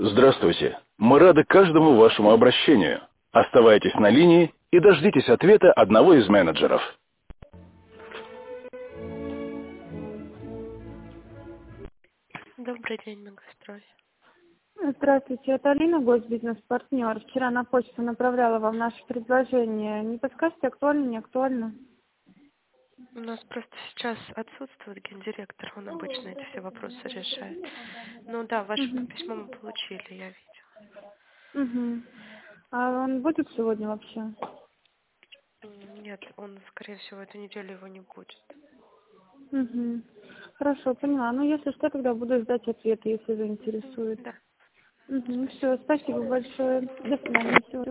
Здравствуйте. Мы рады каждому вашему обращению. Оставайтесь на линии и дождитесь ответа одного из менеджеров. Добрый день, Многострой. Здравствуйте, это Алина, госбизнес-партнер. Вчера на почту направляла вам наше предложение. Не подскажете, актуально, не актуально? У нас просто сейчас отсутствует гендиректор, он обычно эти все вопросы решает. Ну да, ваше Угу. письмо мы получили, я видела. Угу. А он будет сегодня вообще? Нет, он, скорее всего, эту неделю его не будет. Угу. Хорошо, поняла. Ну, если что, тогда буду ждать ответа, если заинтересует. Да, Угу. спасибо. Все, спасибо большое. До свидания. Всего